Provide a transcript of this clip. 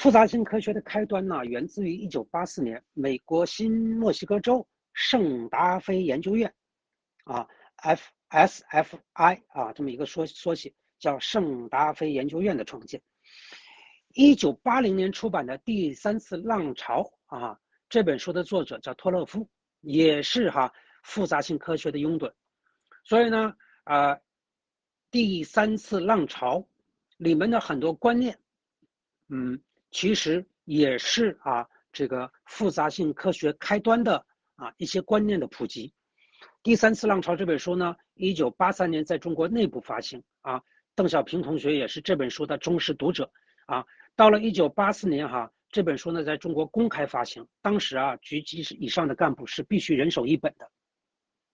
复杂性科学的开端呢，源自于1984年美国新墨西哥州圣达菲研究院啊 SFI 啊这么一个缩写，叫圣达菲研究院的创建。1980年出版的第三次浪潮啊这本书的作者叫托勒夫，也是复杂性科学的拥趸。所以呢第三次浪潮里面的很多观念其实也是这个复杂性科学开端的一些观念的普及。第三次浪潮这本书呢，1983年在中国内部发行邓小平同学也是这本书的忠实读者到了1984年这本书呢在中国公开发行，当时局级以上的干部是必须人手一本的